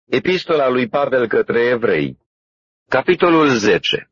Epistola lui Pavel către Evrei, capitolul 10.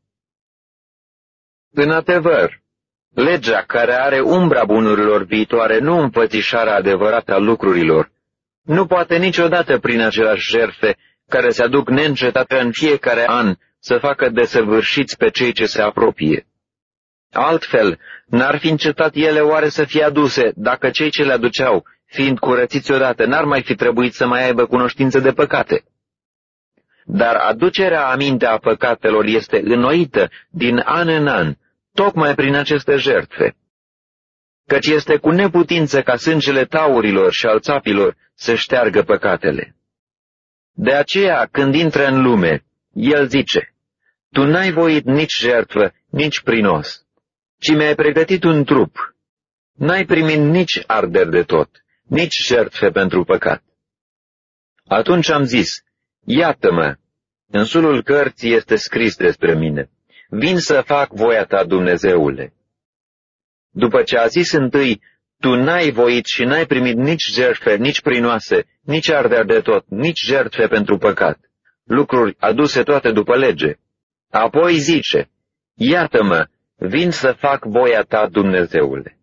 În adevăr, legea care are umbra bunurilor viitoare, nu înfățișarea adevărată a lucrurilor, nu poate niciodată prin aceleași jertfe care se aduc neîncetate în fiecare an să facă desăvârșiți pe cei ce se apropie. Altfel, n-ar fi încetat ele oare să fie aduse, dacă cei ce le aduceau, fiind curățiți odată, n-ar mai fi trebuit să mai aibă cunoștință de păcate? Dar aducerea aminte a păcatelor este înnoită din an în an, tocmai prin aceste jertfe. Căci este cu neputință ca sângele taurilor și al țapilor să șteargă păcatele. De aceea, când intră în lume, el zice: Tu n-ai voit nici jertfă, nici prinos, ci mi-ai pregătit un trup. N-ai primit nici arderi de tot, nici jertfe pentru păcat. Atunci am zis: Iată-mă, în sulul cărții este scris despre mine, vin să fac voia ta, Dumnezeule. După ce a zis întâi: Tu n-ai voit și n-ai primit nici jertfe, nici prinoase, nici arderi de tot, nici jertfe pentru păcat, lucruri aduse toate după lege. Apoi zice: Iată-mă, vin să fac voia ta, Dumnezeule.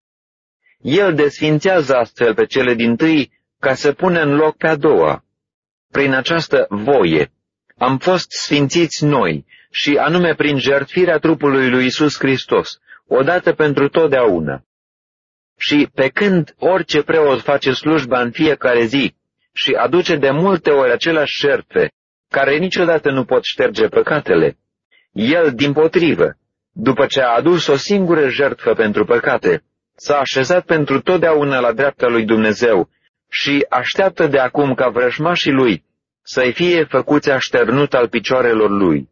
El desfințează astfel pe cele dintâi ca să pune în loc pe a doua. Prin această voie am fost sfințiți noi, și anume prin jertfirea trupului lui Iisus Hristos, odată pentru totdeauna. Și pe când orice preot face slujba în fiecare zi și aduce de multe ori aceleași jertfe, care niciodată nu pot șterge păcatele, el, dimpotrivă, după ce a adus o singură jertfă pentru păcate, s-a așezat pentru totdeauna la dreapta lui Dumnezeu și așteaptă de acum ca vrăjmașii lui să-i fie făcuți așternut al picioarelor lui.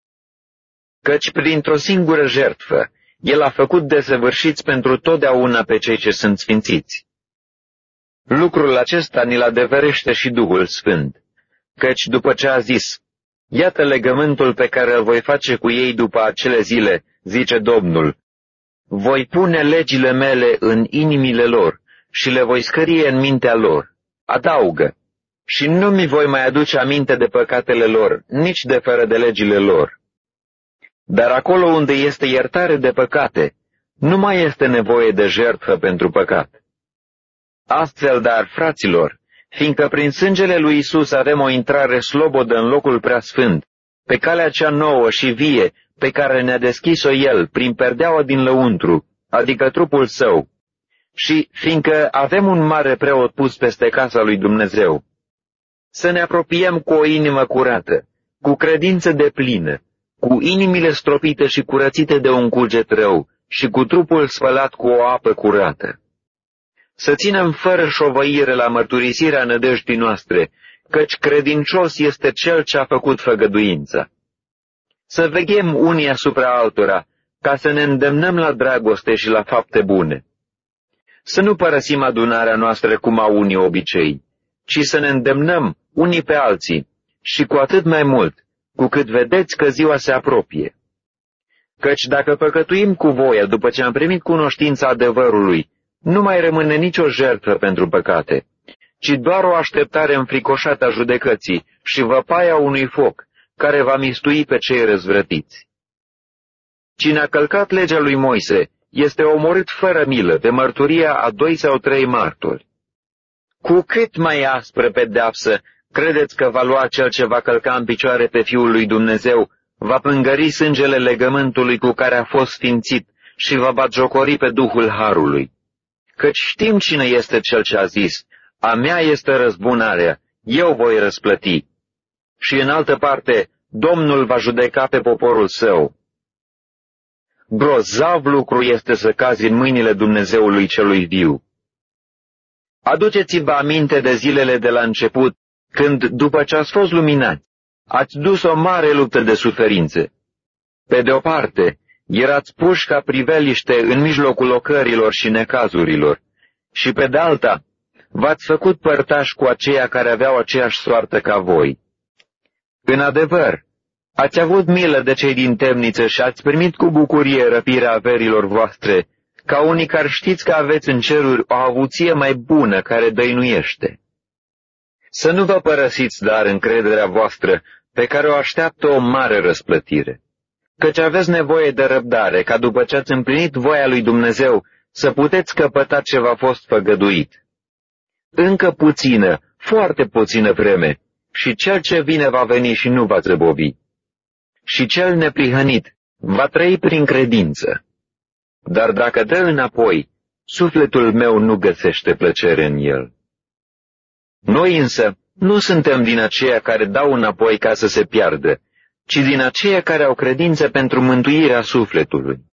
Căci printr-o singură jertfă el a făcut desăvârșiți pentru totdeauna pe cei ce sunt sfințiți. Lucrul acesta ni-l adeverește și Duhul Sfânt, căci după ce a zis: Iată legământul pe care îl voi face cu ei după acele zile, zice Domnul, voi pune legile mele în inimile lor și le voi scrie în mintea lor. Adaugă: și nu mi voi mai aduce aminte de păcatele lor, nici de fără de legile lor. Dar acolo unde este iertare de păcate, nu mai este nevoie de jertfă pentru păcat. Astfel, dar, fraților, fiindcă prin sângele lui Isus avem o intrare slobodă în locul preasfânt, pe calea cea nouă și vie pe care ne-a deschis-o El prin perdeaua din lăuntru, adică trupul Său, și fiindcă avem un mare preot pus peste casa lui Dumnezeu, să ne apropiem cu o inimă curată, cu credință deplină, cu inimile stropite și curățite de un cuget rău și cu trupul spălat cu o apă curată. Să ținem fără șovăire la mărturisirea nădejdii noastre, căci credincios este Cel ce a făcut făgăduința. Să veghem unii asupra altora, ca să ne îndemnăm la dragoste și la fapte bune. Să nu părăsim adunarea noastră cum au unii obicei, ci să ne îndemnăm unii pe alții, și cu atât mai mult, cu cât vedeți că ziua se apropie. Căci dacă păcătuim cu voia după ce am primit cunoștința adevărului, nu mai rămâne nicio jertfă pentru păcate, ci doar o așteptare înfricoșată a judecății și văpaia unui foc, care va mistui pe cei răzvrătiți. Cine a călcat legea lui Moise este omorât fără milă pe mărturia a 2 sau 3 martori. Cu cât mai aspră pedeapsă credeți că va lua cel ce va călca în picioare pe Fiul lui Dumnezeu, va pângări sângele legământului cu care a fost sfințit și va batjocori pe Duhul Harului? Căci știm cine este cel ce a zis: a mea este răzbunarea, eu voi răsplăti. Și în altă parte, Domnul va judeca pe poporul său. Grozav lucru este să cazi în mâinile Dumnezeului celui viu. Aduceți-vă aminte de zilele de la început, când, după ce ați fost luminați, ați dus o mare luptă de suferințe. Pe de o parte, erați puși ca priveliște în mijlocul ocărilor și necazurilor, și pe de alta, v-ați făcut părtași cu aceia care aveau aceeași soartă ca voi. În adevăr, ați avut milă de cei din temniță și ați primit cu bucurie răpirea averilor voastre, ca unii care știți că aveți în ceruri o avuție mai bună care dăinuiește. Să nu vă părăsiți, dar, încrederea voastră, pe care o așteaptă o mare răsplătire. Căci aveți nevoie de răbdare, ca după ce ați împlinit voia lui Dumnezeu, să puteți căpăta ce v-a fost făgăduit. Încă puțină, foarte puțină vreme, și cel ce vine va veni și nu va zăbovi. Și cel neprihănit va trăi prin credință. Dar dacă dă înapoi, sufletul meu nu găsește plăcere în el. Noi însă nu suntem din aceia care dau înapoi ca să se piardă, ci din aceia care au credință pentru mântuirea sufletului.